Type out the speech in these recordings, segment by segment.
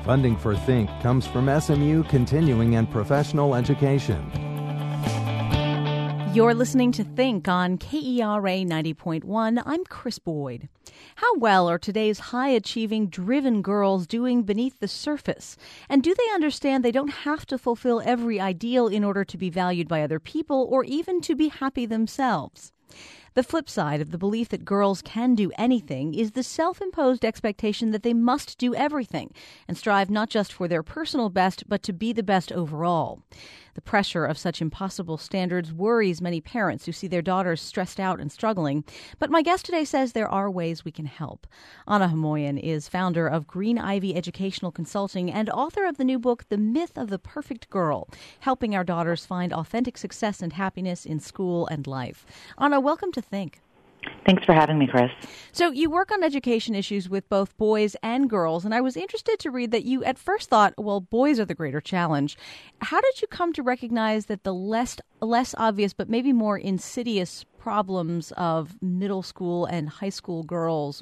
Funding for Think comes from SMU Continuing and Professional Education. You're listening to Think on KERA 90.1. I'm Chris Boyd. How well are today's high-achieving, driven girls doing beneath the surface? And do they understand they don't have to fulfill every ideal in order to be valued by other people or even to be happy themselves? The flip side of the belief that girls can do anything is the self-imposed expectation that they must do everything and strive not just for their personal best, but to be the best overall. The pressure of such impossible standards worries many parents who see their daughters stressed out and struggling. But my guest today says there are ways we can help. Anna Hamoyan is founder of Green Ivy Educational Consulting and author of the new book, The Myth of the Perfect Girl, helping our daughters find authentic success and happiness in school and life. Anna, welcome to Think. Thanks for having me, Chris. So you work on education issues with both boys and girls, and I was interested to read that you at first thought, well, boys are the greater challenge. How did you come to recognize that the less obvious but maybe more insidious problems of middle school and high school girls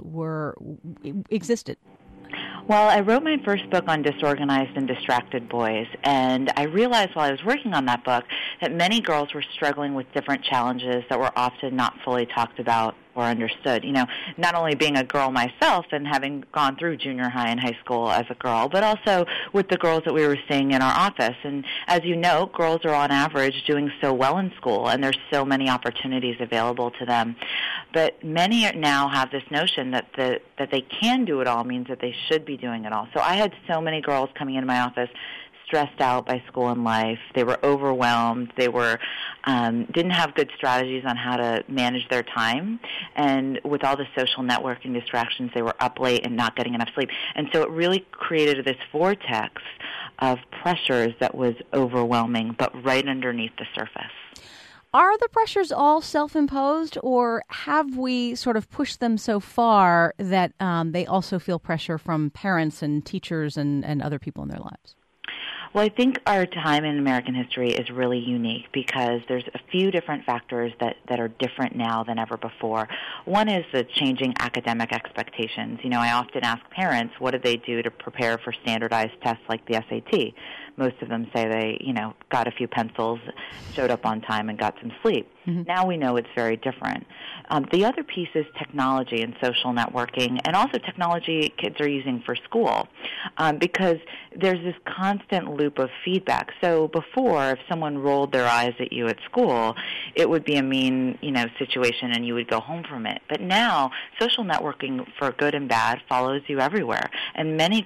existed? Well, I wrote my first book on disorganized and distracted boys, and I realized while I was working on that book that many girls were struggling with different challenges that were often not fully talked about or understood. You know, not only being a girl myself and having gone through junior high and high school as a girl, but also with the girls that we were seeing in our office. And as you know, girls are on average doing so well in school, and there's so many opportunities available to them. But many now have this notion that that they can do it all means that they should be doing it all. So I had so many girls coming into my office stressed out by school and life. They were overwhelmed. They were didn't have good strategies on how to manage their time. And with all the social networking distractions, they were up late and not getting enough sleep. And so it really created this vortex of pressures that was overwhelming, but right underneath the surface. Are the pressures all self-imposed, or have we sort of pushed them so far that they also feel pressure from parents and teachers and other people in their lives? Well, I think our time in American history is really unique because there's a few different factors that are different now than ever before. One is the changing academic expectations. You know, I often ask parents, what did they do to prepare for standardized tests like the SAT? Most of them say they, got a few pencils, showed up on time, and got some sleep. Mm-hmm. Now we know it's very different. The other piece is technology and social networking, and also technology kids are using for school, because there's this constant loop of feedback. So before, if someone rolled their eyes at you at school, it would be a mean, situation, and you would go home from it. But now, social networking, for good and bad, follows you everywhere. And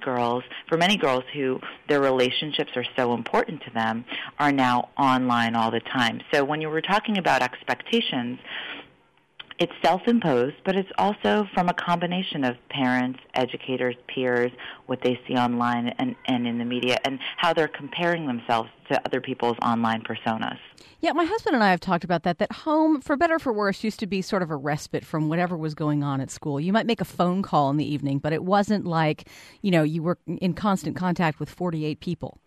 for many girls who their relationships are so important to them, are now online all the time. So when you were talking about expectations, it's self-imposed, but it's also from a combination of parents, educators, peers, what they see online and in the media, and how they're comparing themselves to other people's online personas. Yeah, my husband and I have talked about that home, for better or for worse, used to be sort of a respite from whatever was going on at school. You might make a phone call in the evening, but it wasn't like, you were in constant contact with 48 people.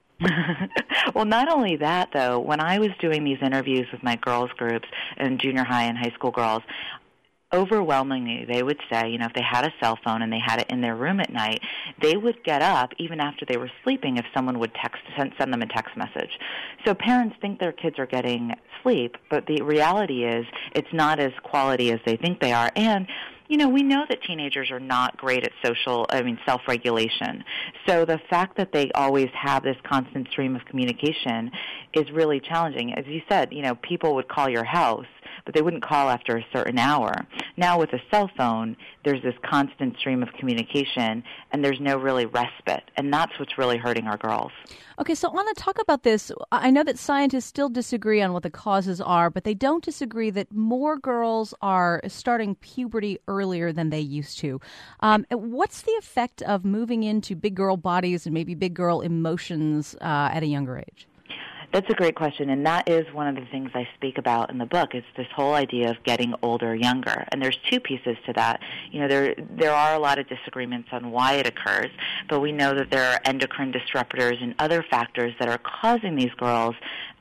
Well, not only that, though, when I was doing these interviews with my girls groups and junior high and high school girls, overwhelmingly, they would say, if they had a cell phone and they had it in their room at night, they would get up even after they were sleeping if someone would send them a text message. So parents think their kids are getting sleep, but the reality is it's not as quality as they think they are. And we know that teenagers are not great at self-regulation. So the fact that they always have this constant stream of communication is really challenging. As you said, people would call your house, but they wouldn't call after a certain hour. Now with a cell phone, there's this constant stream of communication, and there's no really respite, and that's what's really hurting our girls. Okay, so I want to talk about this. I know that scientists still disagree on what the causes are, but they don't disagree that more girls are starting puberty earlier than they used to. What's the effect of moving into big girl bodies and maybe big girl emotions at a younger age? That's a great question, and that is one of the things I speak about in the book. It's this whole idea of getting older younger, and there's two pieces to that. There are a lot of disagreements on why it occurs, but we know that there are endocrine disruptors and other factors that are causing these girls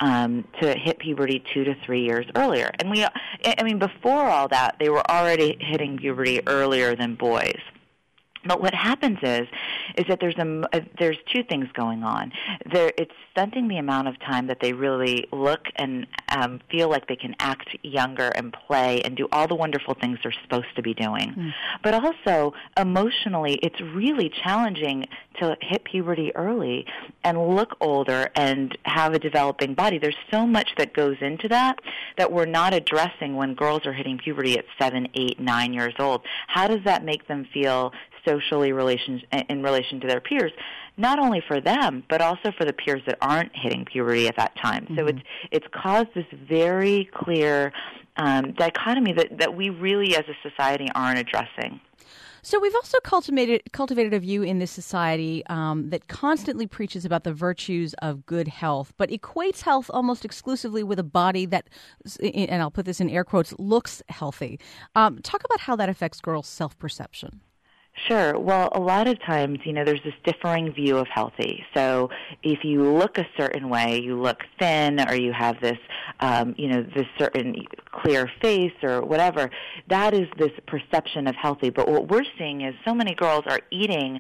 to hit puberty 2 to 3 years earlier. And before all that, they were already hitting puberty earlier than boys. But what happens is that there's two things going on. It's stunting the amount of time that they really look and feel like they can act younger and play and do all the wonderful things they're supposed to be doing. But also, emotionally, it's really challenging to hit puberty early and look older and have a developing body. There's so much that goes into that we're not addressing when girls are hitting puberty at 7, 8, 9 years old. How does that make them feel socially in relation to their peers, not only for them, but also for the peers that aren't hitting puberty at that time. So it's caused this very clear dichotomy that we really as a society aren't addressing. So we've also cultivated a view in this society that constantly preaches about the virtues of good health, but equates health almost exclusively with a body that, and I'll put this in air quotes, looks healthy. Talk about how that affects girls' self-perception. Sure. Well, a lot of times, there's this differing view of healthy. So if you look a certain way, you look thin or you have this, this certain clear face or whatever, that is this perception of healthy. But what we're seeing is so many girls are eating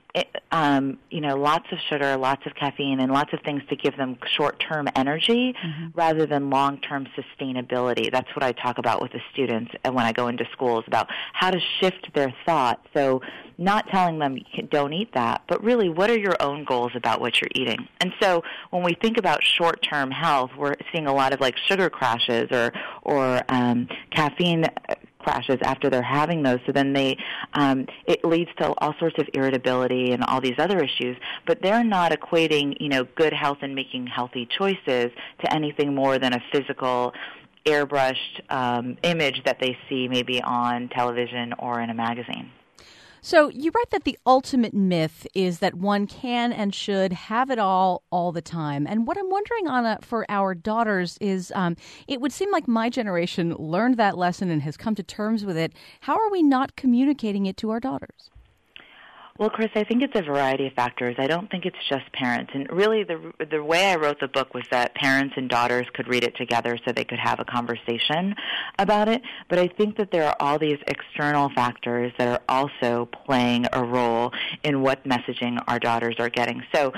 lots of sugar, lots of caffeine, and lots of things to give them short-term energy rather than long-term sustainability. That's what I talk about with the students and when I go into schools about how to shift their thought. So not telling them don't eat that, but really what are your own goals about what you're eating? And so when we think about short-term health, we're seeing a lot of like sugar crashes or caffeine crashes after they're having those. So then it leads to all sorts of irritability and all these other issues. But they're not equating, good health and making healthy choices to anything more than a physical, airbrushed image that they see maybe on television or in a magazine. So you write that the ultimate myth is that one can and should have it all the time. And what I'm wondering, Anna, for our daughters is it would seem like my generation learned that lesson and has come to terms with it. How are we not communicating it to our daughters? Well, Chris, I think it's a variety of factors. I don't think it's just parents. And really the way I wrote the book was that parents and daughters could read it together so they could have a conversation about it. But I think that there are all these external factors that are also playing a role in what messaging our daughters are getting. So,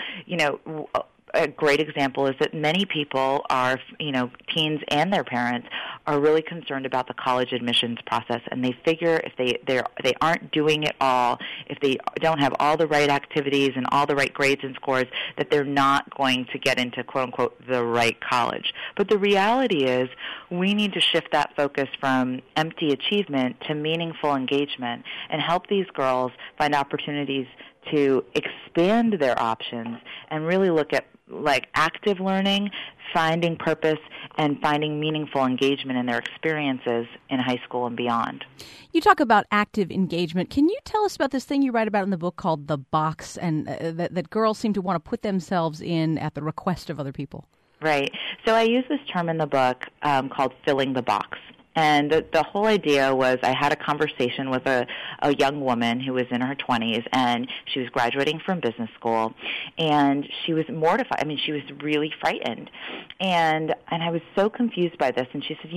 a great example is that many people are, teens and their parents are really concerned about the college admissions process, and they figure if they aren't doing it all, if they don't have all the right activities and all the right grades and scores, that they're not going to get into quote unquote the right college. But the reality is we need to shift that focus from empty achievement to meaningful engagement and help these girls find opportunities to expand their options and really look at like active learning, finding purpose, and finding meaningful engagement in their experiences in high school and beyond. You talk about active engagement. Can you tell us about this thing you write about in the book called The Box, and that girls seem to want to put themselves in at the request of other people? Right. So I use this term in the book called filling the box. And the whole idea was I had a conversation with a young woman who was in her 20s, and she was graduating from business school, and she was mortified. I mean, she was really frightened. And I was so confused by this. And she said,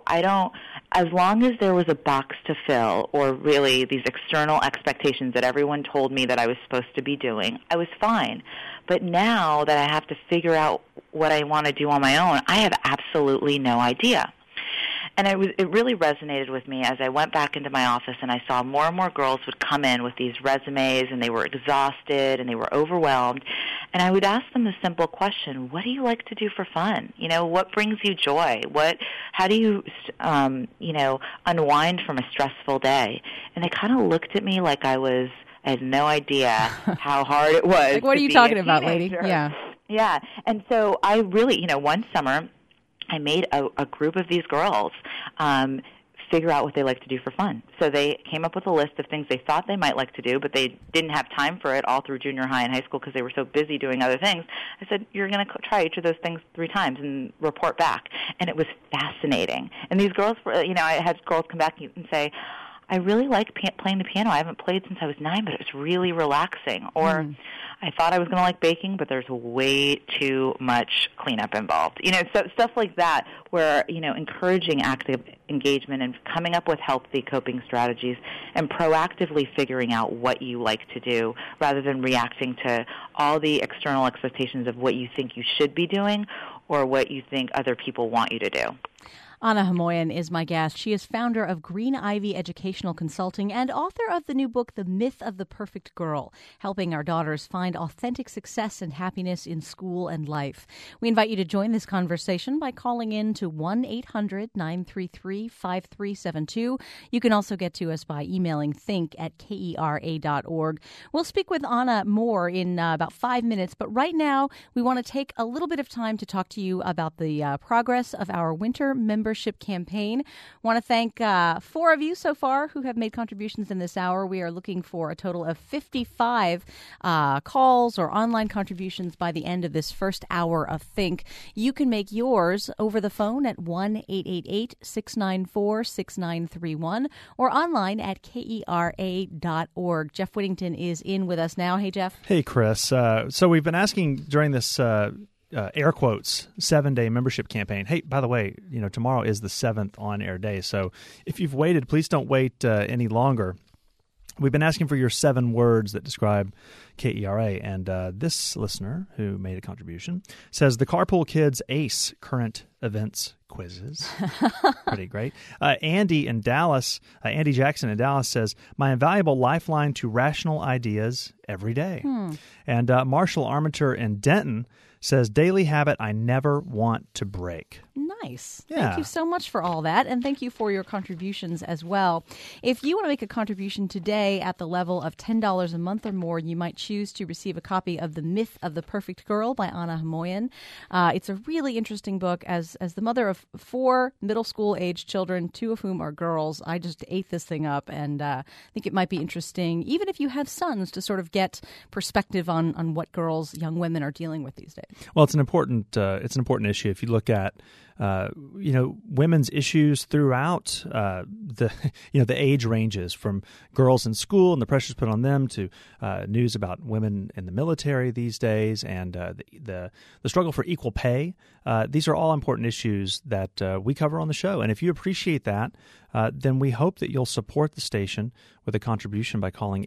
as long as there was a box to fill, or really these external expectations that everyone told me that I was supposed to be doing, I was fine. But now that I have to figure out what I want to do on my own, I have absolutely no idea. And it really resonated with me as I went back into my office and I saw more and more girls would come in with these resumes and they were exhausted and they were overwhelmed. And I would ask them the simple question, what do you like to do for fun? What brings you joy? How do you, unwind from a stressful day? And they kind of looked at me like I had no idea how hard it was. Like, what are you talking about, lady? Yeah. Yeah. And so I really, one summer, I made a group of these girls figure out what they like to do for fun. So they came up with a list of things they thought they might like to do, but they didn't have time for it all through junior high and high school because they were so busy doing other things. I said, you're going to try each of those things 3 times and report back. And it was fascinating. And these girls, I had girls come back and say, I really like playing the piano. I haven't played since I was 9, but it was really relaxing. Or I thought I was going to like baking, but there's way too much cleanup involved. So stuff like that where, encouraging active engagement and coming up with healthy coping strategies and proactively figuring out what you like to do rather than reacting to all the external expectations of what you think you should be doing or what you think other people want you to do. Anna Hamoyan is my guest. She is founder of Green Ivy Educational Consulting and author of the new book, The Myth of the Perfect Girl, helping our daughters find authentic success and happiness in school and life. We invite you to join this conversation by calling in to 1-800-933-5372. You can also get to us by emailing think@kera.org. We'll speak with Anna more in about 5 minutes, but right now we want to take a little bit of time to talk to you about the progress of our winter membership campaign. Want to thank 4 of you so far who have made contributions in this hour. We are looking for a total of 55 calls or online contributions by the end of this first hour of Think. You can make yours over the phone at 1-888-694-6931 or online at kera.org. Jeff Whittington is in with us now. Hey, Jeff. Hey, Chris. So we've been asking during this air quotes 7-day membership campaign. Hey, by the way, tomorrow is the 7th on-air day. So if you've waited, please don't wait any longer. We've been asking for your 7 words that describe KERA, and this listener who made a contribution says the Carpool Kids ace current events quizzes. Pretty great. Andy Jackson in Dallas says, my invaluable lifeline to rational ideas every day. And Marshall Armature in Denton says, daily habit I never want to break. Nice. Yeah. Thank you so much for all that, and thank you for your contributions as well. If you want to make a contribution today at the level of $10 a month or more, you might choose to receive a copy of The Myth of the Perfect Girl by Anna Hamoyan. It's a really interesting book. As the mother of 4 middle school-aged children, 2 of whom are girls, I just ate this thing up, and think it might be interesting, even if you have sons, to sort of get perspective on what young women are dealing with these days. Well, it's an important issue. If you look at women's issues throughout the age ranges, from girls in school and the pressures put on them to news about women in the military these days, and the struggle for equal pay. These are all important issues that we cover on the show. And if you appreciate that, then we hope that you'll support the station with a contribution by calling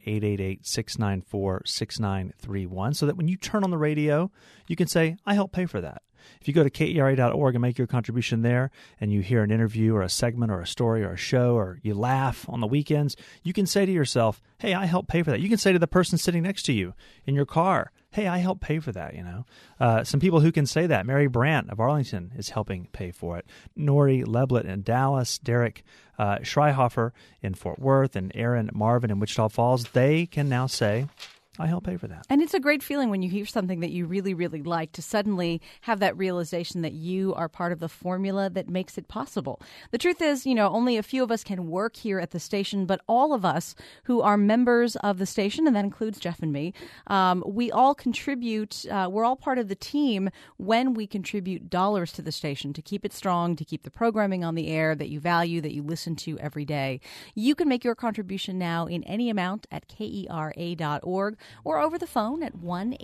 888-694-6931, so that when you turn on the radio, you can say, I help pay for that. If you go to kera.org and make your contribution there, and you hear an interview or a segment or a story or a show, or you laugh on the weekends, you can say to yourself, hey, I helped pay for that. You can say to the person sitting next to you in your car, hey, I helped pay for that, Some people who can say that. Mary Brandt of Arlington is helping pay for it. Nori Leblett in Dallas, Derek Schreihofer in Fort Worth, and Aaron Marvin in Wichita Falls, they can now say, I help pay for that. And it's a great feeling when you hear something that you really, really like to suddenly have that realization that you are part of the formula that makes it possible. The truth is, only a few of us can work here at the station, but all of us who are members of the station, and that includes Jeff and me, we all contribute. We're all part of the team when we contribute dollars to the station to keep it strong, to keep the programming on the air that you value, that you listen to every day. You can make your contribution now in any amount at kera.org. or over the phone at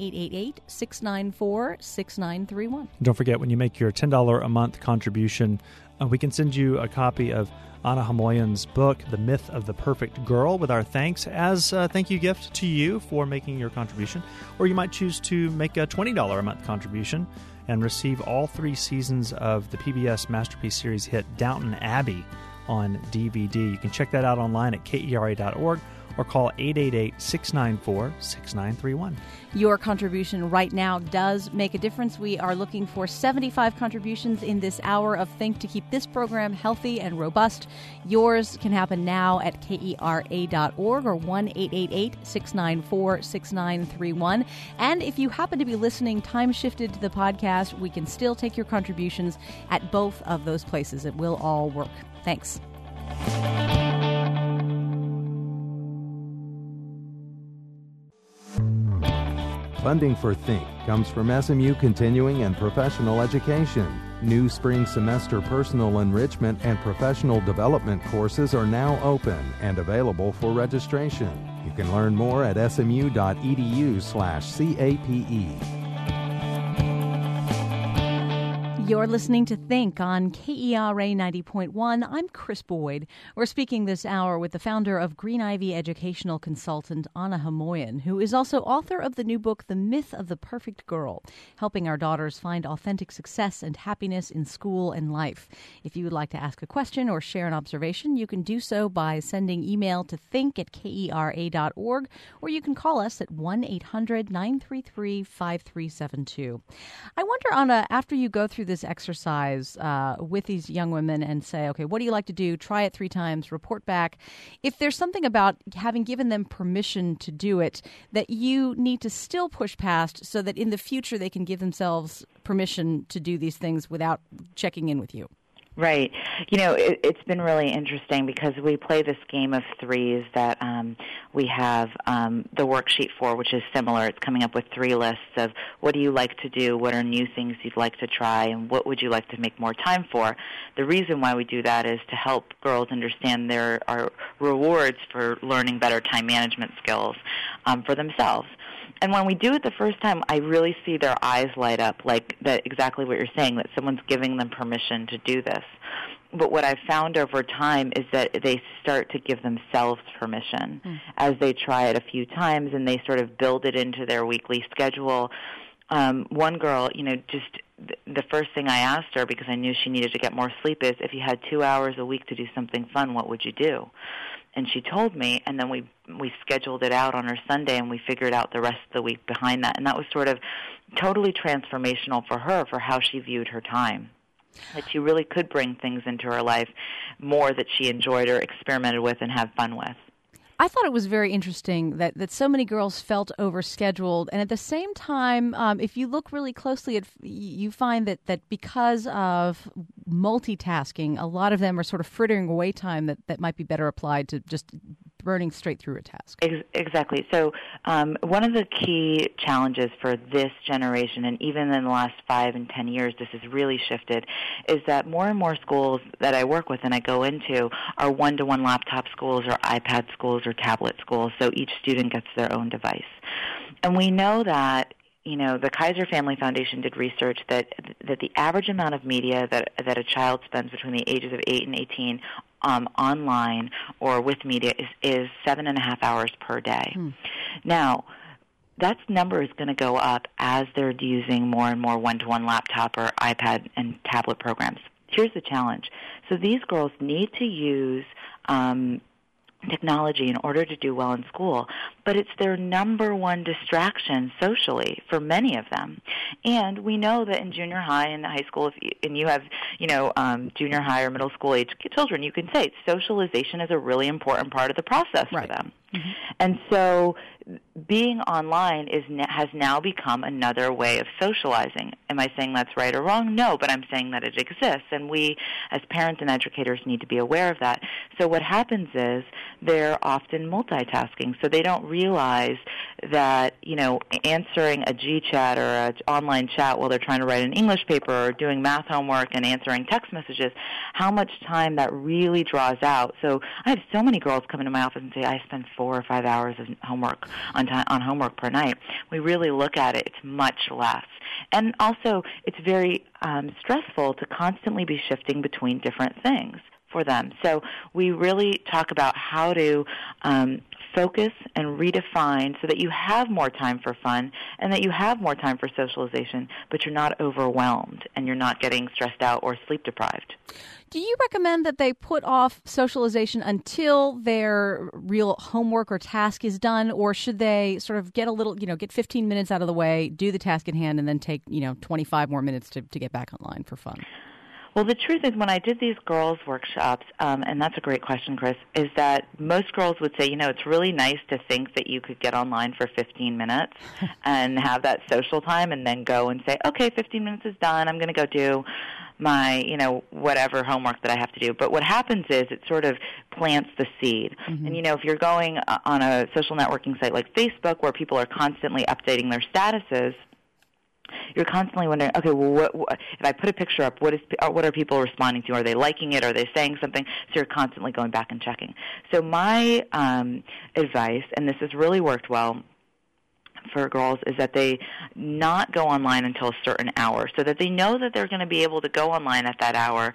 1-888-694-6931. Don't forget, when you make your $10 a month contribution, we can send you a copy of Anna Hamoyan's book, The Myth of the Perfect Girl, with our thanks as a thank you gift to you for making your contribution. Or you might choose to make a $20 a month contribution and receive all 3 seasons of the PBS Masterpiece Series hit Downton Abbey on DVD. You can check that out online at kera.org. or call 888-694-6931. Your contribution right now does make a difference. We are looking for 75 contributions in this hour of Think to keep this program healthy and robust. Yours can happen now at kera.org or 1-888-694-6931. And if you happen to be listening time-shifted to the podcast, we can still take your contributions at both of those places. It will all work. Thanks. Funding for Think comes from SMU Continuing and Professional Education. New spring semester personal enrichment and professional development courses are now open and available for registration. You can learn more at smu.edu/CAPE. You're listening to Think on KERA 90.1. I'm Chris Boyd. We're speaking this hour with the founder of Green Ivy educational consultant, Anna Hamoyan, who is also author of the new book, The Myth of the Perfect Girl, helping our daughters find authentic success and happiness in school and life. If you would like to ask a question or share an observation, you can do so by sending email to think@kera.org, or you can call us at 1-800-933-5372. I wonder, Anna, after you go through this exercise with these young women and say, okay, what do you like to do? Try it 3 times, report back. If there's something about having given them permission to do it that you need to still push past so that in the future they can give themselves permission to do these things without checking in with you. Right. It's been really interesting because we play this game of threes that we have the worksheet for, which is similar. It's coming up with 3 lists of what do you like to do, what are new things you'd like to try, and what would you like to make more time for. The reason why we do that is to help girls understand there are rewards for learning better time management skills for themselves. And when we do it the first time, I really see their eyes light up, like that, exactly what you're saying, that someone's giving them permission to do this. But what I've found over time is that they start to give themselves permission as they try it a few times, and they sort of build it into their weekly schedule. One girl, just the first thing I asked her, because I knew she needed to get more sleep, is if you had 2 hours a week to do something fun, what would you do? And she told me, and then we scheduled it out on her Sunday, and we figured out the rest of the week behind that. And that was sort of totally transformational for her, for how she viewed her time. That she really could bring things into her life more that she enjoyed or experimented with and have fun with. I thought it was very interesting that so many girls felt overscheduled. And at the same time, if you look really closely, you find that because of multitasking, a lot of them are sort of frittering away time that might be better applied to just burning straight through a task. Exactly. So one of the key challenges for this generation, and even in the last 5 and 10 years, this has really shifted, is that more and more schools that I work with and I go into are one-to-one laptop schools or iPad schools or tablet schools, so each student gets their own device. And we know that the Kaiser Family Foundation did research that the average amount of media that a child spends between the ages of 8 and 18 online or with media is 7.5 hours per day. Now, that number is going to go up as they're using more and more one-to-one laptop or iPad and tablet programs. Here's the challenge. So these girls need to use technology in order to do well in school, but it's their number one distraction socially for many of them. And we know that in junior high and high school, and you have, junior high or middle school age children, you can say socialization is a really important part of the process for them. Mm-hmm. And so being online has now become another way of socializing. Am I saying that's right or wrong? No, but I'm saying that it exists, and we as parents and educators need to be aware of that. So what happens is they're often multitasking, so they don't realize that, answering a G-chat or an online chat while they're trying to write an English paper or doing math homework and answering text messages, how much time that really draws out. So I have so many girls come into my office and say, I spend 4 or 5 hours of homework on homework per night. We really look at it, it's much less. And also, it's very stressful to constantly be shifting between different things for them. So we really talk about how to focus and redefine so that you have more time for fun and that you have more time for socialization, but you're not overwhelmed and you're not getting stressed out or sleep deprived. Do you recommend that they put off socialization until their real homework or task is done, or should they sort of get a little, get 15 minutes out of the way, do the task in hand, and then take, 25 more minutes to get back online for fun? Well, the truth is when I did these girls' workshops, and that's a great question, Chris, is that most girls would say, it's really nice to think that you could get online for 15 minutes and have that social time and then go and say, okay, 15 minutes is done. I'm going to go do my, whatever homework that I have to do. But what happens is it sort of plants the seed. Mm-hmm. And, if you're going on a social networking site like Facebook where people are constantly updating their statuses, you're constantly wondering, okay, well, if I put a picture up, what are people responding to? Are they liking it? Are they saying something? So you're constantly going back and checking. So my advice, and this has really worked well for girls, is that they not go online until a certain hour, so that they know that they're going to be able to go online at that hour,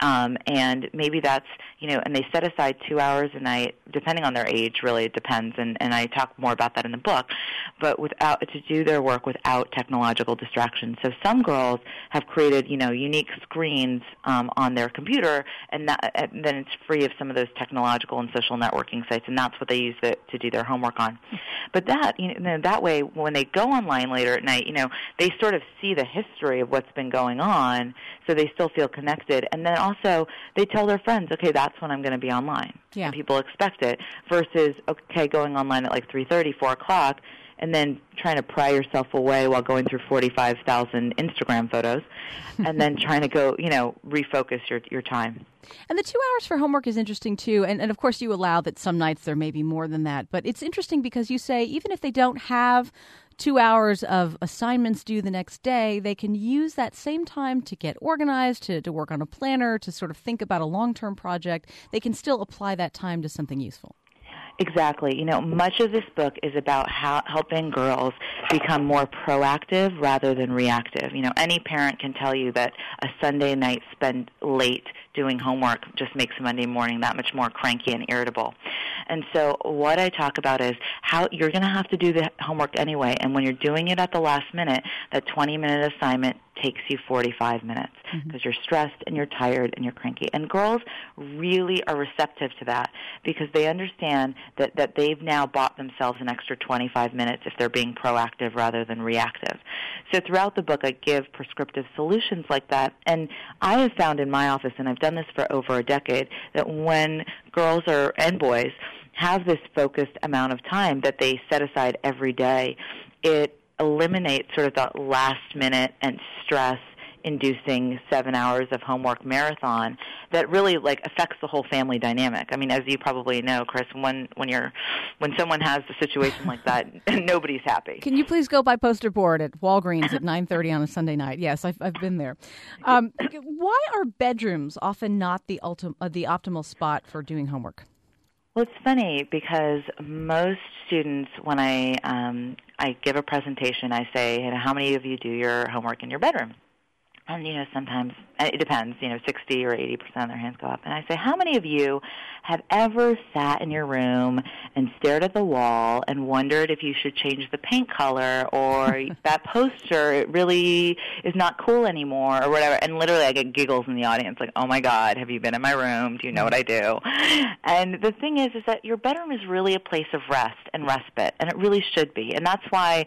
and maybe that's, and they set aside 2 hours a night, depending on their age. Really, it depends, and I talk more about that in the book, but to do their work without technological distractions. So some girls have created, unique screens on their computer, and then it's free of some of those technological and social networking sites, and that's what they use to do their homework on. But that way, when they go online later at night, they sort of see the history of what's been going on, so they still feel connected. And then also, they tell their friends, okay, that's when I'm going to be online. Yeah. And people expect it, versus, okay, going online at like 3:30, 4 o'clock, and then trying to pry yourself away while going through 45,000 Instagram photos, and then trying to go, refocus your time. And the 2 hours for homework is interesting, too. And of course, you allow that some nights there may be more than that. But it's interesting because you say even if they don't have 2 hours of assignments due the next day, they can use that same time to get organized, to work on a planner, to sort of think about a long-term project. They can still apply that time to something useful. Exactly. Much of this book is about helping girls become more proactive rather than reactive. Any parent can tell you that a Sunday night spent late doing homework just makes Monday morning that much more cranky and irritable. And so what I talk about is how you're going to have to do the homework anyway, and when you're doing it at the last minute, that 20-minute assignment takes you 45 minutes because you're stressed and you're tired and you're cranky. And girls really are receptive to that because they understand that they've now bought themselves an extra 25 minutes if they're being proactive rather than reactive. So throughout the book, I give prescriptive solutions like that. And I have found in my office, and I've done this for over a decade, that when girls and boys have this focused amount of time that they set aside every day, it eliminates sort of the last minute and stress-inducing 7 hours of homework marathon that really affects the whole family dynamic. I mean, as you probably know, Chris, when someone has a situation like that, nobody's happy. Can you please go by poster board at Walgreens at 9:30 on a Sunday night? Yes, I've been there. Why are bedrooms often not the optimal spot for doing homework? Well, it's funny because most students, when I give a presentation, I say, how many of you do your homework in your bedroom? And, sometimes, it depends, 60 or 80% of their hands go up. And I say, how many of you have ever sat in your room and stared at the wall and wondered if you should change the paint color or that poster, it really is not cool anymore or whatever? And literally I get giggles in the audience like, oh, my God, have you been in my room? Do you know what I do? And the thing is that your bedroom is really a place of rest and respite, and it really should be. And that's why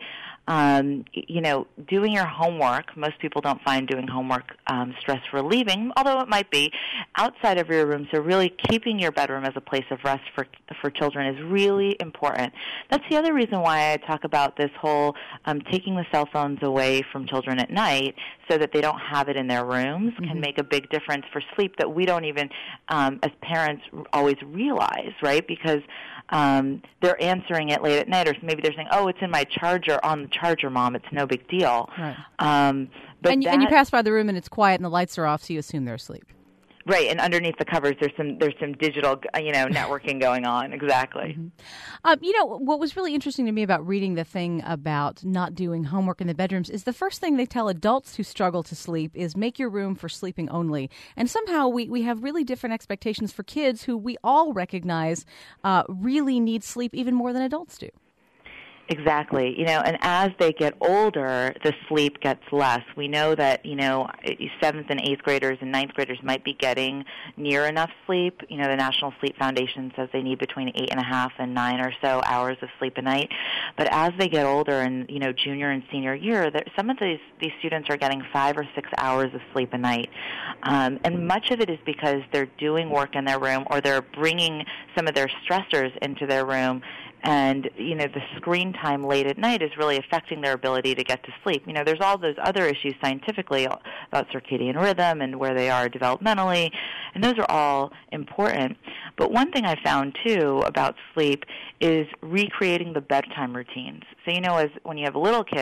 doing your homework, most people don't find doing homework stress relieving, although it might be, outside of your room. So really keeping your bedroom as a place of rest for children is really important. That's the other reason why I talk about this whole taking the cell phones away from children at night so that they don't have it in their rooms can make a big difference for sleep that we don't even, as parents, always realize, right? Because they're answering it late at night, or maybe they're saying, oh, it's in my charger, on the charger, Mom, it's no big deal. Right. But and you pass by the room and it's quiet and the lights are off, so you assume they're asleep. Right, and underneath the covers, there's some digital, networking going on. Exactly. What was really interesting to me about reading the thing about not doing homework in the bedrooms is the first thing they tell adults who struggle to sleep is make your room for sleeping only. And somehow we have really different expectations for kids who we all recognize really need sleep even more than adults do. Exactly. And as they get older, the sleep gets less. We know that, 7th and 8th graders and 9th graders might be getting near enough sleep. The National Sleep Foundation says they need between 8.5 and 9 or so hours of sleep a night. But as they get older and, junior and senior year, some of these students are getting 5 or 6 hours of sleep a night. And much of it is because they're doing work in their room or they're bringing some of their stressors into their room. And, the screen time late at night is really affecting their ability to get to sleep. There's all those other issues scientifically about circadian rhythm and where they are developmentally, and those are all important. But one thing I found, too, about sleep is recreating the bedtime routines. So, as when you have little kids,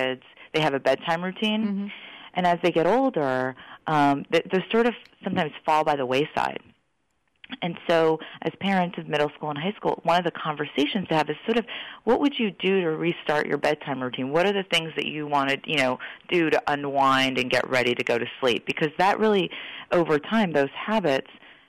they have a bedtime routine. Mm-hmm. And as they get older, they sort of sometimes fall by the wayside. And so as parents of middle school and high school, one of the conversations to have is sort of, what would you do to restart your bedtime routine? What are the things that you want to, do to unwind and get ready to go to sleep? Because that really, over time, those habits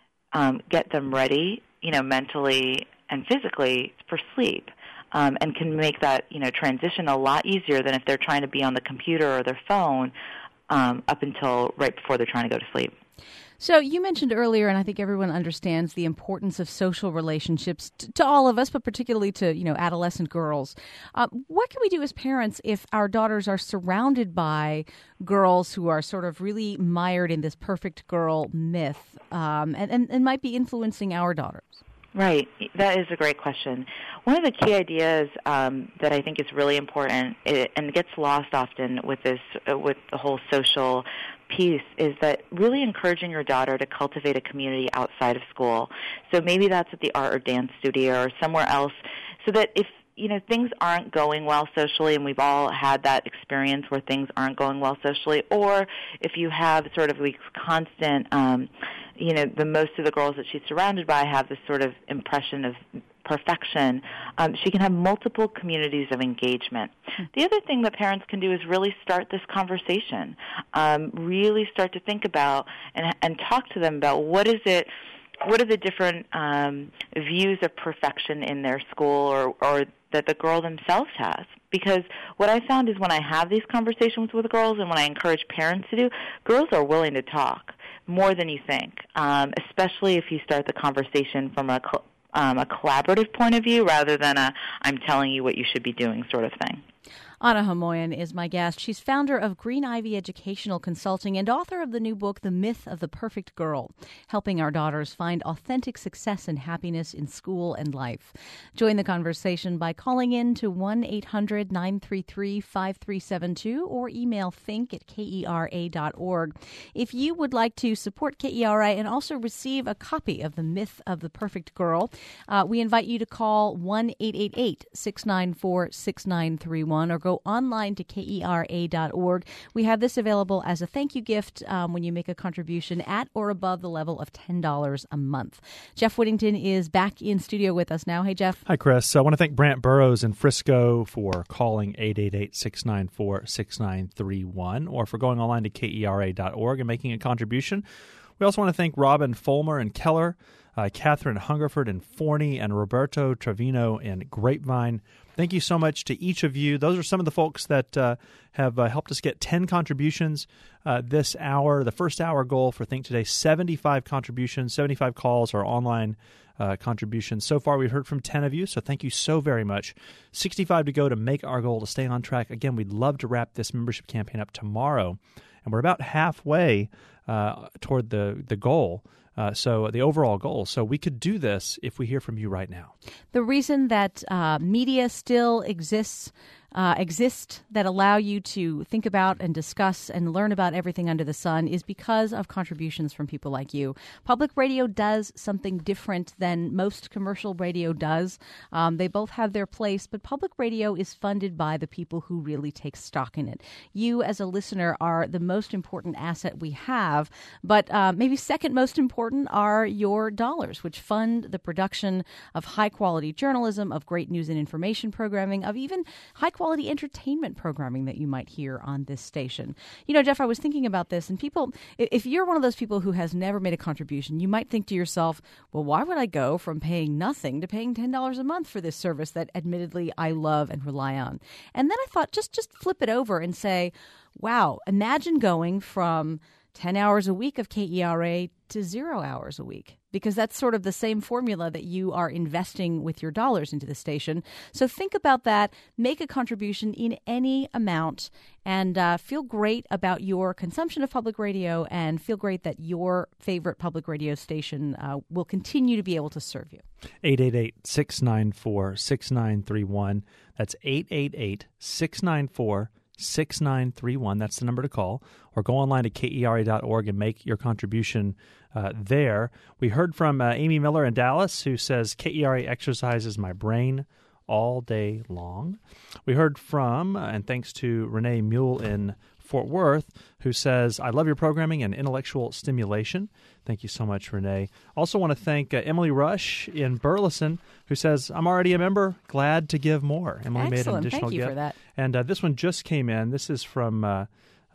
get them ready, mentally and physically for sleep, and can make that, transition a lot easier than if they're trying to be on the computer or their phone up until right before they're trying to go to sleep. So you mentioned earlier, and I think everyone understands the importance of social relationships to all of us, but particularly to, adolescent girls. What can we do as parents if our daughters are surrounded by girls who are sort of really mired in this perfect girl myth and might be influencing our daughters? Right. That is a great question. One of the key ideas that I think is really important and gets lost often with with the whole social piece is that really encouraging your daughter to cultivate a community outside of school. So maybe that's at the art or dance studio or somewhere else, so that if things aren't going well socially, and we've all had that experience where things aren't going well socially, or if you have sort of like constant, the most of the girls that she's surrounded by have this sort of impression of perfection, she can have multiple communities of engagement. The other thing that parents can do is really start this conversation, really start to think about and talk to them about what are the different views of perfection in their school or that the girl themselves has. Because what I found is when I have these conversations with girls and when I encourage parents to do, girls are willing to talk more than you think, especially if you start the conversation from a collaborative point of view rather than I'm telling you what you should be doing sort of thing. Anna Hamoyan is my guest. She's founder of Green Ivy Educational Consulting and author of the new book, The Myth of the Perfect Girl, helping our daughters find authentic success and happiness in school and life. Join the conversation by calling in to 1-800-933-5372 or email think@kera.org. If you would like to support KERA and also receive a copy of The Myth of the Perfect Girl, we invite you to call 1-888-694-6931 or go online to KERA.org. We have this available as a thank you gift when you make a contribution at or above the level of $10 a month. Jeff Whittington is back in studio with us now. Hey, Jeff. Hi, Chris. I want to thank Brant Burrows in Frisco for calling 888-694-6931 or for going online to KERA.org and making a contribution. We also want to thank Robin Fulmer and Keller, Catherine Hungerford in Forney, and Roberto Trevino in Grapevine. Thank you so much to each of you. Those are some of the folks that have helped us get 10 contributions this hour. The first hour goal for Think Today, 75 contributions, 75 calls or online contributions. So far, we've heard from 10 of you, so thank you so very much. 65 to go to make our goal to stay on track. Again, we'd love to wrap this membership campaign up tomorrow, and we're about halfway toward the goal. So the overall goal. So we could do this if we hear from you right now. The reason that media still exist that allow you to think about and discuss and learn about everything under the sun is because of contributions from people like you. Public radio does something different than most commercial radio does. They both have their place, but public radio is funded by the people who really take stock in it. You, as a listener, are the most important asset we have, but maybe second most important are your dollars, which fund the production of high-quality journalism, of great news and information programming, of even high-quality entertainment programming that you might hear on this station. Jeff, I was thinking about this, and people, if you're one of those people who has never made a contribution, you might think to yourself, well, why would I go from paying nothing to paying $10 a month for this service that admittedly I love and rely on? And then I thought, just flip it over and say, wow, imagine going from 10 hours a week of KERA to 0 hours a week, because that's sort of the same formula that you are investing with your dollars into the station. So think about that, make a contribution in any amount, and feel great about your consumption of public radio, and feel great that your favorite public radio station will continue to be able to serve you. 888-694-6931. That's 888-694-6931. That's the number to call. Or go online to KERA.org and make your contribution there. We heard from Amy Miller in Dallas, who says, KERA exercises my brain all day long. We heard from, and thanks to Renee Mule in Fort Worth, who says, I love your programming and intellectual stimulation. Thank you so much, Renee. Also want to thank Emily Rush in Burleson, who says, I'm already a member, glad to give more. Emily made an additional Thank you gift. for that. And this one just came in. This is from,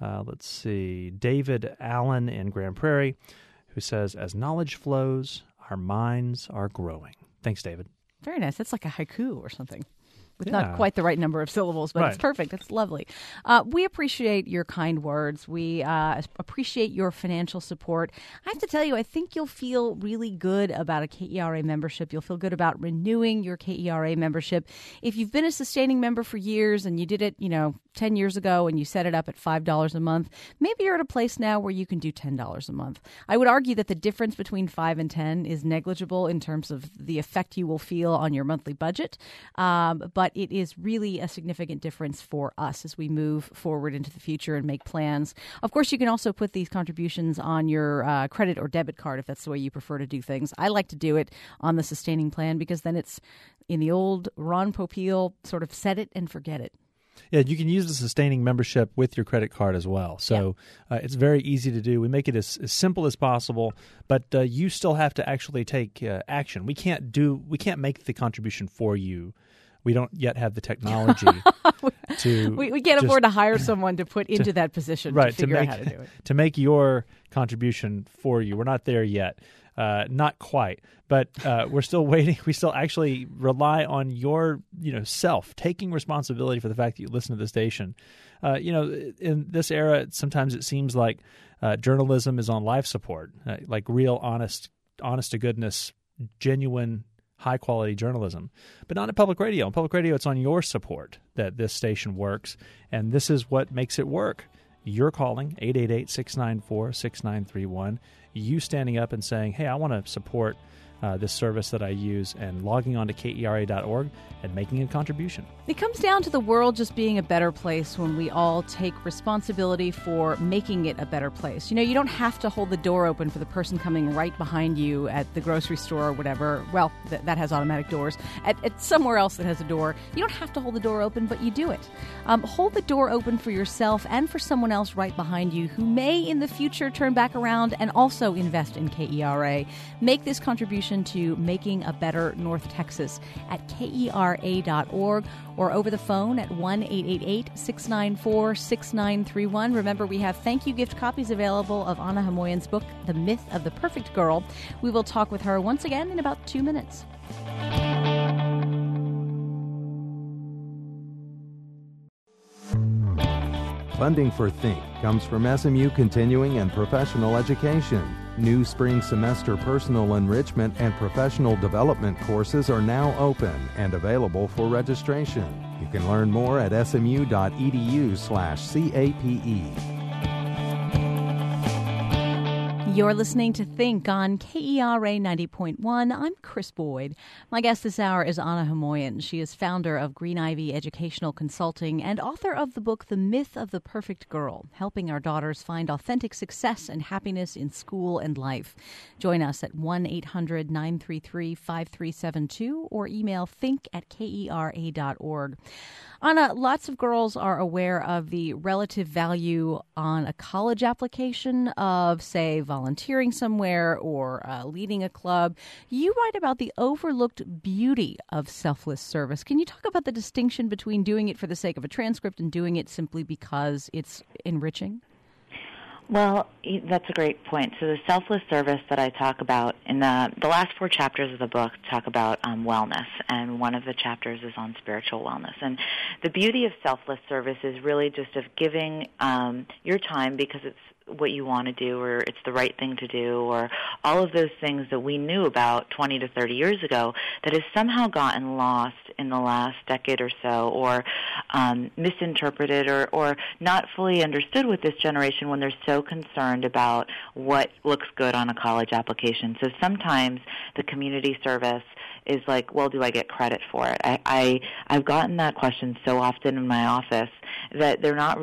David Allen in Grand Prairie, who says, as knowledge flows, our minds are growing. Thanks, David. Very nice. That's like a haiku or something. With Yeah. not quite the right number of syllables, but Right. it's perfect. It's lovely. We appreciate your kind words. We appreciate your financial support. I have to tell you, I think you'll feel really good about a KERA membership. You'll feel good about renewing your KERA membership. If you've been a sustaining member for years and you did it, 10 years ago and you set it up at $5 a month, maybe you're at a place now where you can do $10 a month. I would argue that the difference between 5 and 10 is negligible in terms of the effect you will feel on your monthly budget. But it is really a significant difference for us as we move forward into the future and make plans. Of course, you can also put these contributions on your credit or debit card if that's the way you prefer to do things. I like to do it on the sustaining plan because then it's in the old Ron Popeil sort of set it and forget it. Yeah, you can use the sustaining membership with your credit card as well. So it's very easy to do. We make it as simple as possible, but you still have to actually take action. We can't make the contribution for you. We don't yet have the technology to. We can't afford to hire someone to put into that position to figure out how to do it. To make your contribution for you. We're not there yet. Not quite, but we're still waiting. We still actually rely on your, self taking responsibility for the fact that you listen to the station. In this era, sometimes it seems like journalism is on life support, like real, honest to goodness, genuine, high quality journalism, but not at public radio. In public radio, it's on your support that this station works, and this is what makes it work. You're calling 888-694-6931. You standing up and saying, hey, I want to support this service that I use, and logging on to KERA.org and making a contribution. It comes down to the world just being a better place when we all take responsibility for making it a better place. You don't have to hold the door open for the person coming right behind you at the grocery store or whatever. Well, that has automatic doors. At somewhere else that has a door, you don't have to hold the door open, but you do it. Hold the door open for yourself and for someone else right behind you who may in the future turn back around and also invest in KERA. Make this contribution to making a better North Texas at KERA.org or over the phone at 1-888-694-6931. Remember, we have thank you gift copies available of Anna Hamoyan's book, The Myth of the Perfect Girl. We will talk with her once again in about 2 minutes. Funding for Think comes from SMU Continuing and Professional Education. New spring semester personal enrichment and professional development courses are now open and available for registration. You can learn more at smu.edu/CAPE. You're listening to Think on KERA 90.1. I'm Chris Boyd. My guest this hour is Anna Hamoyan. She is founder of Green Ivy Educational Consulting and author of the book, The Myth of the Perfect Girl, helping our daughters find authentic success and happiness in school and life. Join us at 1-800-933-5372 or email think@kera.org. Anna, lots of girls are aware of the relative value on a college application of, say, volunteering somewhere or leading a club. You write about the overlooked beauty of selfless service. Can you talk about the distinction between doing it for the sake of a transcript and doing it simply because it's enriching? Well, that's a great point. So the selfless service that I talk about in the last 4 chapters of the book talk about wellness, and one of the chapters is on spiritual wellness. And the beauty of selfless service is really just of giving your time because it's what you want to do or it's the right thing to do, or all of those things that we knew about 20 to 30 years ago that has somehow gotten lost in the last decade or so, or misinterpreted or not fully understood with this generation when they're so concerned about what looks good on a college application. So sometimes the community service is like, well, do I get credit for it? I've gotten that question so often in my office that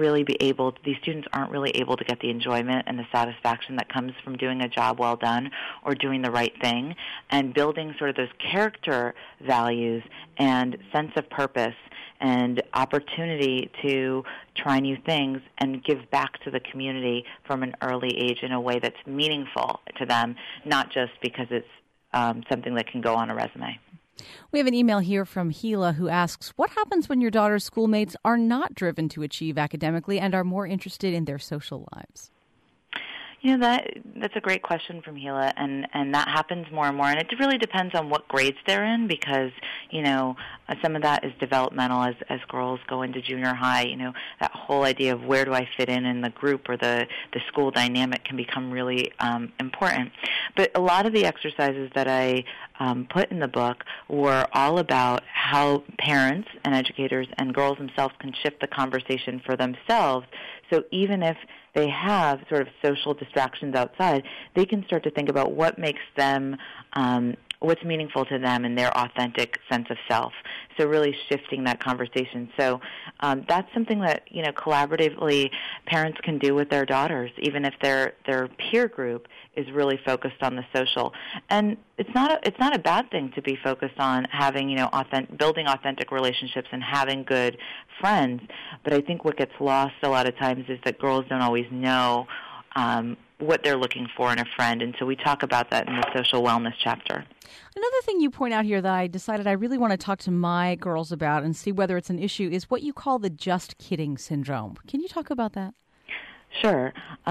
these students aren't really able to get the enjoyment and the satisfaction that comes from doing a job well done or doing the right thing, and building sort of those character values and sense of purpose and opportunity to try new things and give back to the community from an early age in a way that's meaningful to them, not just because it's something that can go on a resume. We have an email here from Gila who asks, what happens when your daughter's schoolmates are not driven to achieve academically and are more interested in their social lives? You know, that's a great question from Gila, and that happens more and more. And it really depends on what grades they're in, because, you know, some of that is developmental as girls go into junior high. You know, that whole idea of where do I fit in the group or the school dynamic can become really important. But a lot of the exercises that I put in the book were all about how parents and educators and girls themselves can shift the conversation for themselves. So even if they have sort of social distractions outside, they can start to think about what makes them, what's meaningful to them and their authentic sense of self. So really shifting that conversation. So that's something that, you know, collaboratively parents can do with their daughters, even if their peer group is really focused on the social. And it's not a bad thing to be focused on having, you know, building authentic relationships and having good friends. But I think what gets lost a lot of times is that girls don't always know what they're looking for in a friend. And so we talk about that in the social wellness chapter. Another thing you point out here that I decided I really want to talk to my girls about and see whether it's an issue is what you call the just kidding syndrome. Can you talk about that? Sure.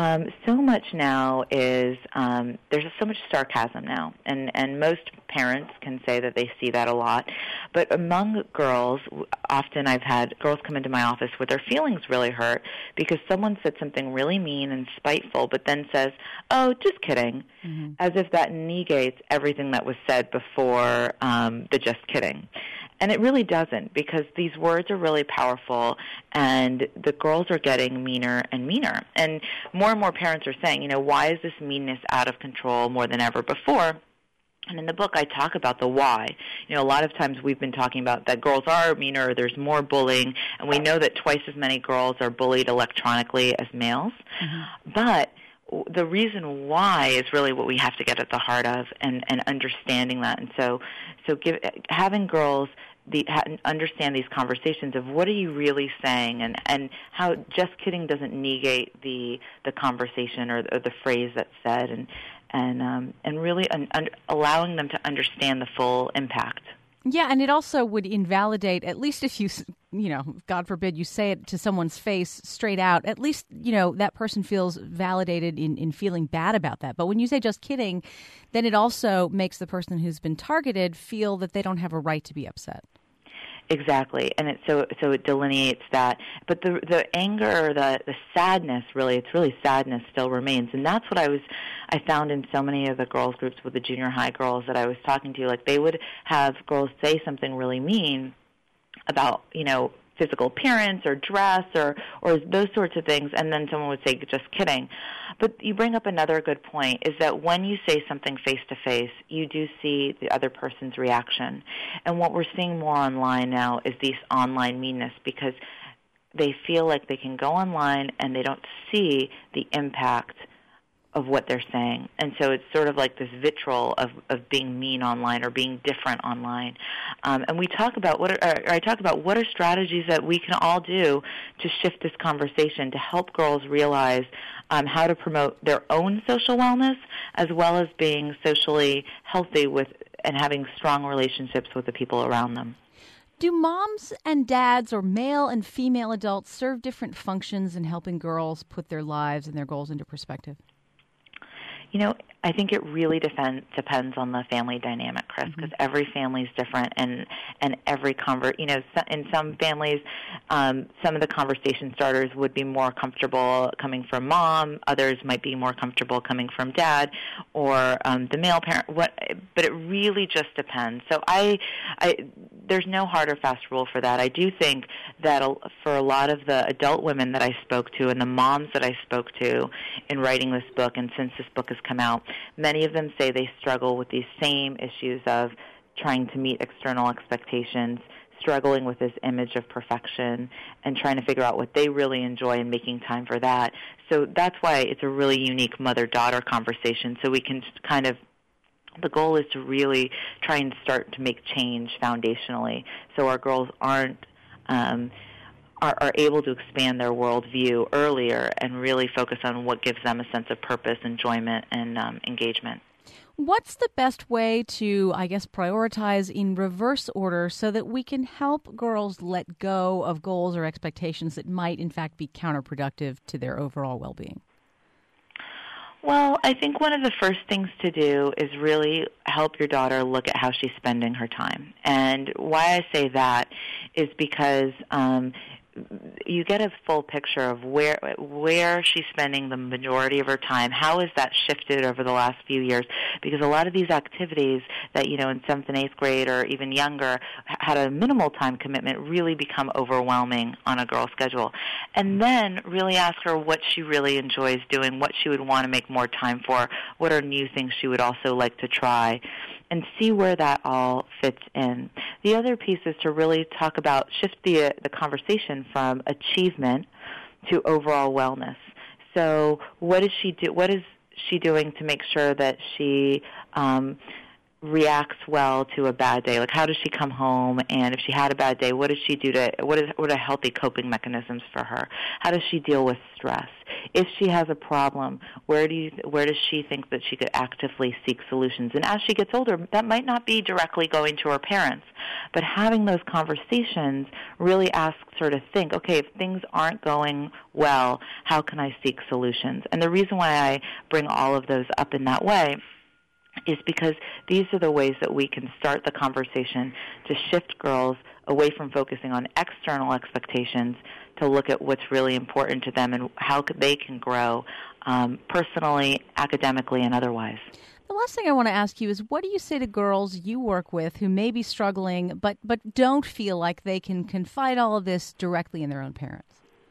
So much now is there's so much sarcasm now, and most parents can say that they see that a lot. But among girls, often I've had girls come into my office with their feelings really hurt because someone said something really mean and spiteful, but then says, "Oh, just kidding," as if that negates everything that was said before the just kidding. And it really doesn't, because these words are really powerful, and the girls are getting meaner and meaner. And more parents are saying, you know, why is this meanness out of control more than ever before? And in the book, I talk about the why. You know, a lot of times we've been talking about that girls are meaner, there's more bullying, and we know that twice as many girls are bullied electronically as males. But the reason why is really what we have to get at the heart of, and understanding that. And so having girls understand these conversations of what are you really saying, and how just kidding doesn't negate the conversation or the phrase that's said, and really allowing them to understand the full impact. Yeah, and it also would invalidate, at least if you know, God forbid you say it to someone's face straight out, at least, you know, that person feels validated in feeling bad about that. But when you say just kidding, then it also makes the person who's been targeted feel that they don't have a right to be upset. Exactly, and so it delineates that. But the anger or the sadness, it's really sadness still remains, and that's what I found in so many of the girls groups with the junior high girls that I was talking to. Like, they would have girls say something really mean about, you know, physical appearance or dress or those sorts of things, and then someone would say, just kidding. But you bring up another good point, is that when you say something face-to-face, you do see the other person's reaction. And what we're seeing more online now is this online meanness, because they feel like they can go online and they don't see the impact of what they're saying. And so it's sort of like this vitriol of being mean online or being different online. And we talk about I talk about what are strategies that we can all do to shift this conversation to help girls realize how to promote their own social wellness, as well as being socially healthy and having strong relationships with the people around them. Do moms and dads, or male and female adults, serve different functions in helping girls put their lives and their goals into perspective? You know, I think it really depends on the family dynamic, Chris, because every family is different, and every in some families, some of the conversation starters would be more comfortable coming from mom. Others might be more comfortable coming from dad or the male parent. But it really just depends. So there's no hard or fast rule for that. I do think that for a lot of the adult women that I spoke to and the moms that I spoke to in writing this book, and since this book has come out, many of them say they struggle with these same issues of trying to meet external expectations, struggling with this image of perfection, and trying to figure out what they really enjoy and making time for that. So that's why it's a really unique mother-daughter conversation. So we can kind of, the goal is to really try and start to make change foundationally so our girls are able to expand their worldview earlier and really focus on what gives them a sense of purpose, enjoyment, and engagement. What's the best way to, I guess, prioritize in reverse order so that we can help girls let go of goals or expectations that might, in fact, be counterproductive to their overall well-being? Well, I think one of the first things to do is really help your daughter look at how she's spending her time. And why I say that is because you get a full picture of where she's spending the majority of her time. How has that shifted over the last few years? Because a lot of these activities that, in 7th and 8th grade or even younger had a minimal time commitment really become overwhelming on a girl's schedule. And then really ask her what she really enjoys doing, what she would want to make more time for, what are new things she would also like to try, and see where that all fits in. The other piece is to really talk about, shift the conversation from achievement to overall wellness. So what is she doing to make sure that she reacts well to a bad day? Like, how does she come home, and if she had a bad day, what does she do what are healthy coping mechanisms for her? How does she deal with stress? If she has a problem, where does she think that she could actively seek solutions? And as she gets older, that might not be directly going to her parents, but having those conversations really asks her to think, okay, if things aren't going well, how can I seek solutions? And the reason why I bring all of those up in that way is because these are the ways that we can start the conversation to shift girls away from focusing on external expectations to look at what's really important to them and how they can grow personally, academically, and otherwise. The last thing I want to ask you is, what do you say to girls you work with who may be struggling but don't feel like they can confide all of this directly in their own parents?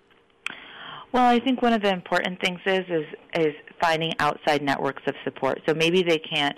Well, I think one of the important things is finding outside networks of support. So maybe they can't,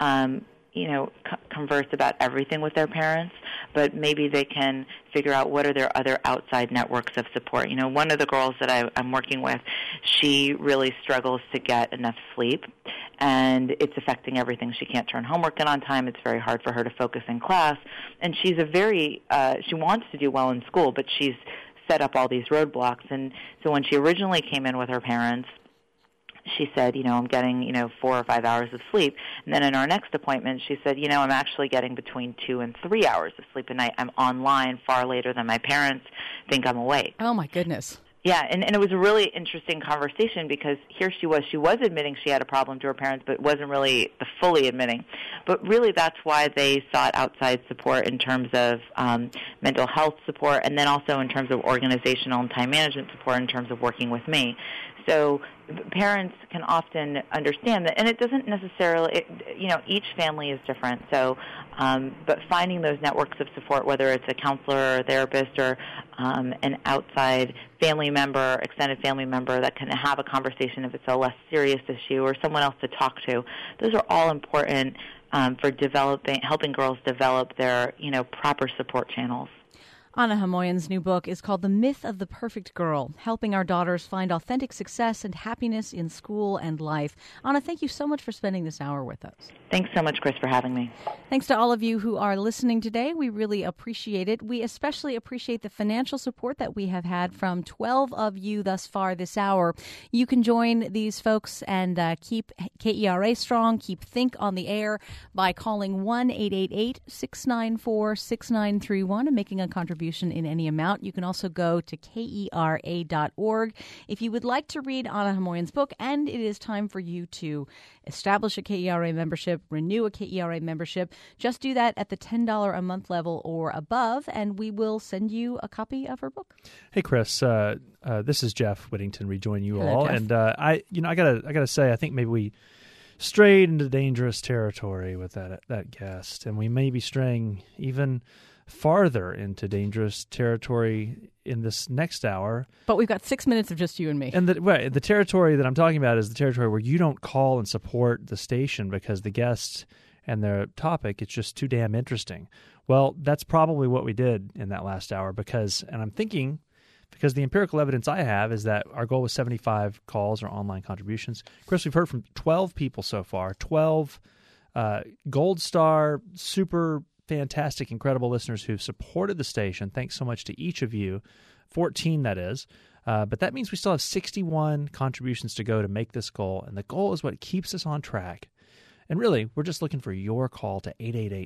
converse about everything with their parents, but maybe they can figure out what are their other outside networks of support. One of the girls that I'm working with, she really struggles to get enough sleep, and it's affecting everything. She can't turn homework in on time. It's very hard for her to focus in class, and she's she wants to do well in school, but she's set up all these roadblocks. And so when she originally came in with her parents, she said, I'm getting, 4 or 5 hours of sleep. And then in our next appointment, she said, I'm actually getting between 2 and 3 hours of sleep a night. I'm online far later than my parents think I'm awake. Oh, my goodness. Yeah, and it was a really interesting conversation because here she was admitting she had a problem to her parents, but wasn't really fully admitting. But really that's why they sought outside support in terms of mental health support, and then also in terms of organizational and time management support in terms of working with me. So parents can often understand that, and it doesn't necessarily, each family is different. So, but finding those networks of support, whether it's a counselor or a therapist or an outside family member, extended family member that can have a conversation if it's a less serious issue, or someone else to talk to, those are all important for helping girls develop their, proper support channels. Anna Hamoyan's new book is called The Myth of the Perfect Girl, helping our daughters find authentic success and happiness in school and life. Anna, thank you so much for spending this hour with us. Thanks so much, Chris, for having me. Thanks to all of you who are listening today. We really appreciate it. We especially appreciate the financial support that we have had from 12 of you thus far this hour. You can join these folks and keep KERA strong, keep Think on the air by calling 1-888-694-6931 and making a contribution in any amount. You can also go to KERA.org if you would like to read Anna Hamoyan's book, and it is time for you to establish a KERA membership, renew a KERA membership. Just do that at the $10 a month level or above, and we will send you a copy of her book. Hey, Chris, this is Jeff Whittington rejoining you Hello, all. Jeff. And I gotta say, I think maybe we strayed into dangerous territory with that guest, and we may be straying even farther into dangerous territory in this next hour. But we've got 6 minutes of just you and me. And the territory that I'm talking about is the territory where you don't call and support the station because the guest and the topic, it's just too damn interesting. Well, that's probably what we did in that last hour because the empirical evidence I have is that our goal was 75 calls or online contributions. Chris, we've heard from 12 people so far, 12 gold star, super fantastic, incredible listeners who've supported the station. Thanks so much to each of you, 14 that is. But that means we still have 61 contributions to go to make this goal, and the goal is what keeps us on track. And really, we're just looking for your call to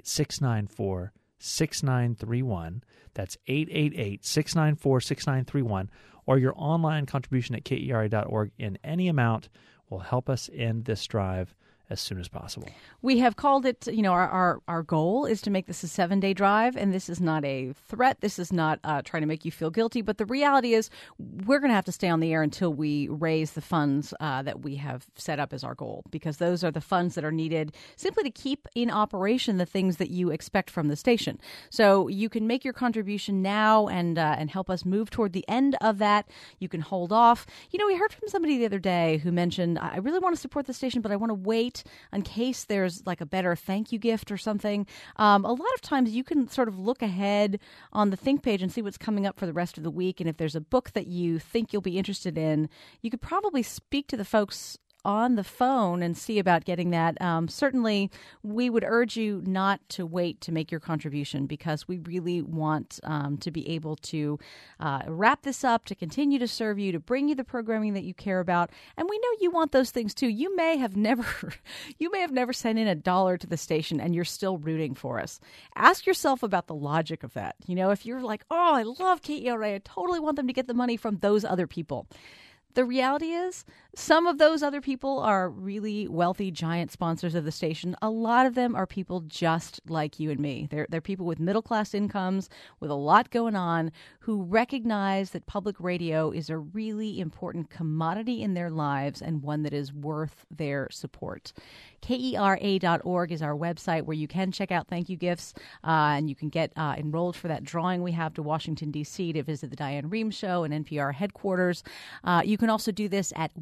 888-694-6931. That's 888-694-6931, or your online contribution at KERA.org in any amount will help us end this drive as soon as possible. We have called it, our goal is to make this a 7-day drive, and this is not a threat. This is not trying to make you feel guilty, but the reality is we're going to have to stay on the air until we raise the funds that we have set up as our goal, because those are the funds that are needed simply to keep in operation the things that you expect from the station. So you can make your contribution now and help us move toward the end of that. You can hold off. We heard from somebody the other day who mentioned, I really want to support the station, but I want to wait in case there's like a better thank you gift or something. A lot of times you can sort of look ahead on the Think page and see what's coming up for the rest of the week. And if there's a book that you think you'll be interested in, you could probably speak to the folks on the phone and see about getting that. Certainly, we would urge you not to wait to make your contribution because we really want to be able to wrap this up, to continue to serve you, to bring you the programming that you care about. And we know you want those things too. You may have never sent in $1 to the station and you're still rooting for us. Ask yourself about the logic of that. If you're like, oh, I love KERA, I totally want them to get the money from those other people. The reality is some of those other people are really wealthy, giant sponsors of the station. A lot of them are people just like you and me. They're people with middle-class incomes, with a lot going on, who recognize that public radio is a really important commodity in their lives and one that is worth their support. KERA.org is our website where you can check out thank you gifts and you can get enrolled for that drawing we have to Washington, D.C. to visit the Diane Rehm Show and NPR headquarters. You can also do this at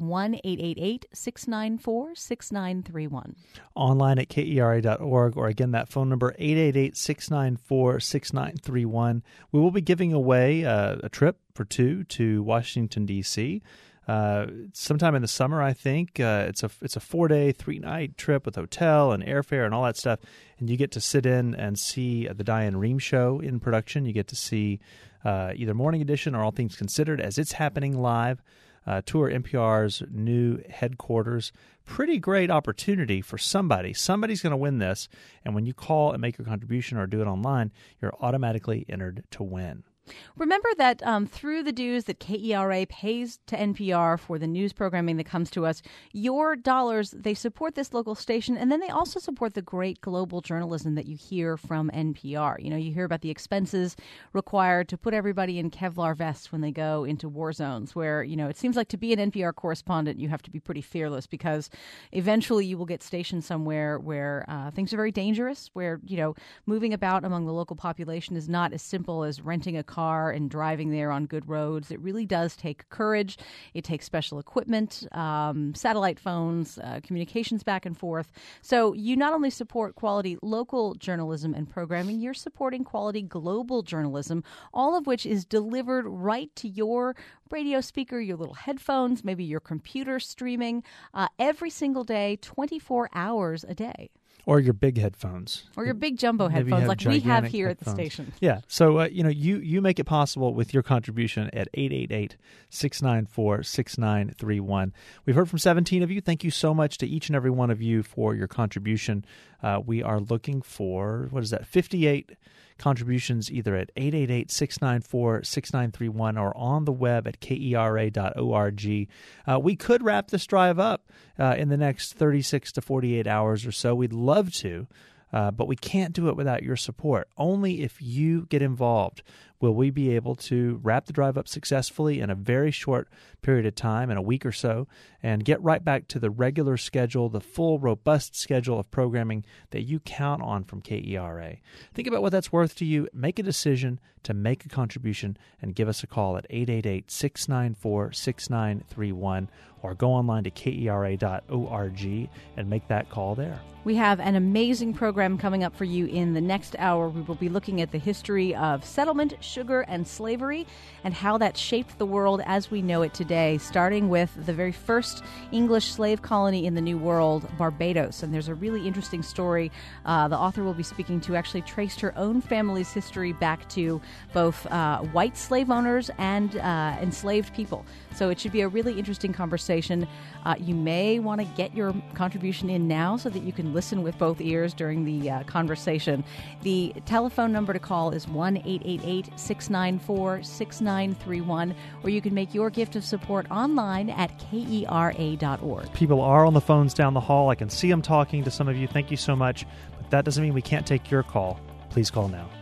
1-888-694-6931. Online at KERA.org, or again, that phone number, 888-694-6931. We will be giving away a trip for two to Washington, D.C., sometime in the summer, I think. It's a 4-day, 3-night trip with hotel and airfare and all that stuff. And you get to sit in and see the Diane Rehm Show in production. You get to see either Morning Edition or All Things Considered as it's happening live. Tour NPR's new headquarters. Pretty great opportunity for somebody. Somebody's going to win this. And when you call and make your contribution or do it online, you're automatically entered to win. Remember that through the dues that KERA pays to NPR for the news programming that comes to us, your dollars, they support this local station, and then they also support the great global journalism that you hear from NPR. You hear about the expenses required to put everybody in Kevlar vests when they go into war zones, where, it seems like to be an NPR correspondent, you have to be pretty fearless because eventually you will get stationed somewhere where things are very dangerous, where, moving about among the local population is not as simple as renting a car and driving there on good roads. It really does take courage. It takes special equipment, satellite phones, communications back and forth. So you not only support quality local journalism and programming, you're supporting quality global journalism, all of which is delivered right to your radio speaker, your little headphones, maybe your computer streaming every single day, 24 hours a day. Or your big headphones. Or your big jumbo headphones like we have here at the station. Yeah. So, you make it possible with your contribution at 888-694-6931. We've heard from 17 of you. Thank you so much to each and every one of you for your contribution. We are looking for, 58 contributions either at 888-694-6931 or on the web at KERA.org. We could wrap this drive up in the next 36 to 48 hours or so. We'd love to, but we can't do it without your support. Only if you get involved will we be able to wrap the drive up successfully in a very short period of time, in a week or so, and get right back to the regular schedule, the full, robust schedule of programming that you count on from KERA. Think about what that's worth to you. Make a decision to make a contribution and give us a call at 888-694-6931 or go online to KERA.org and make that call there. We have an amazing program coming up for you in the next hour. We will be looking at the history of settlement, sugar, and slavery, and how that shaped the world as we know it today, starting with the very first English slave colony in the New World, Barbados. And there's a really interesting story the author will be speaking to actually traced her own family's history back to both white slave owners and enslaved people. So it should be a really interesting conversation. You may want to get your contribution in now so that you can listen with both ears during the conversation. The telephone number to call is 1-888-694-6931, or you can make your gift of support online at KERA.org. People are on the phones down the hall. I can see them talking to some of you. Thank you so much. But that doesn't mean we can't take your call. Please call now.